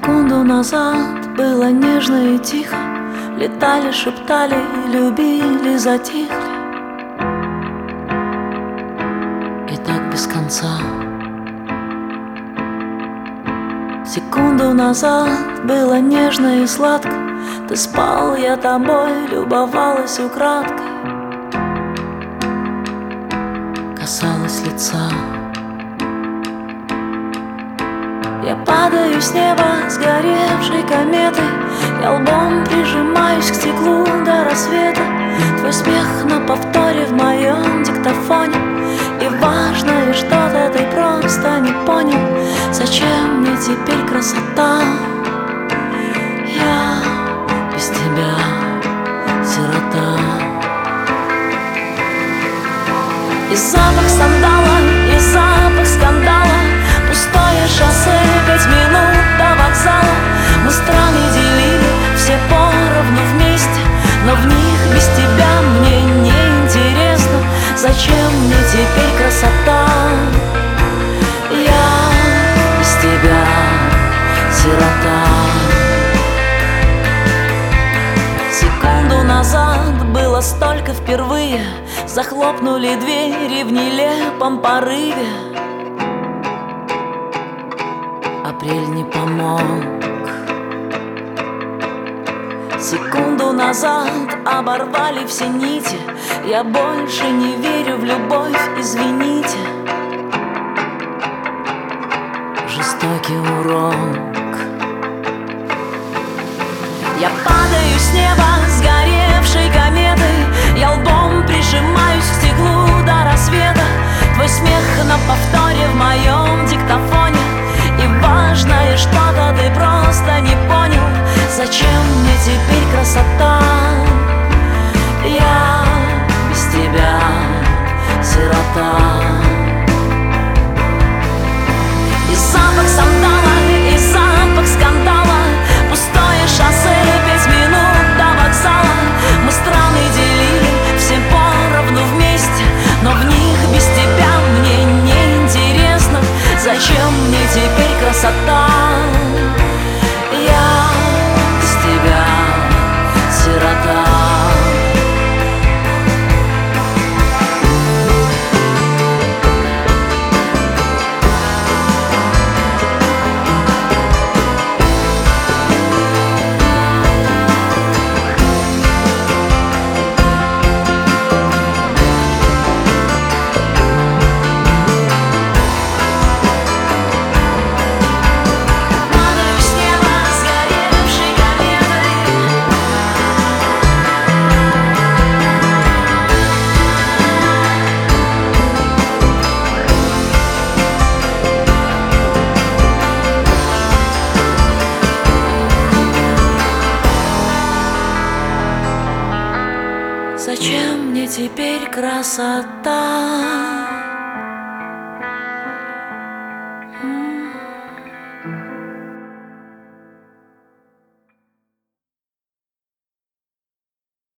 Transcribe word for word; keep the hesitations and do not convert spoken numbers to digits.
Секунду назад было нежно и тихо. Летали, шептали, любили, затихли. И так без конца. Секунду назад было нежно и сладко. Ты спал, я тобой любовалась украдкой, касалась лица. Я падаю с неба сгоревшей кометой. Я лбом прижимаюсь к стеклу до рассвета. Твой смех на повторе в моем диктофоне. И важное что-то ты просто не понял. Зачем мне теперь красота? Я без тебя сирота. И запах сандала, и запах скандала. Пустое шоссе, пять минут до вокзала. Мы страны делили, все поровну вместе, но в них без тебя мне не интересно. Зачем мне теперь красота? Я без тебя сирота. Секунду назад было столько впервые. Захлопнули двери в нелепом порыве. Апрель не помог. Секунду назад оборвали все нити. Я больше не верю в любовь, извините. Жестокий урок. Я падаю с неба сгоревшей кометой. Я лбом прижимаюсь к стеклу до рассвета. Твой смех на повторе в моем диктофоне. И важное что-то ты просто не понял. Зачем мне теперь красота? Я без тебя сирота. И запах сандала, и запах скандала. Пустое шоссе, пять минут до вокзала. Мы страны делили, все поровну вместе, но в них без тебя мне не интересно. Зачем мне теперь красота? Я без тебя сирота. Зачем мне теперь красота?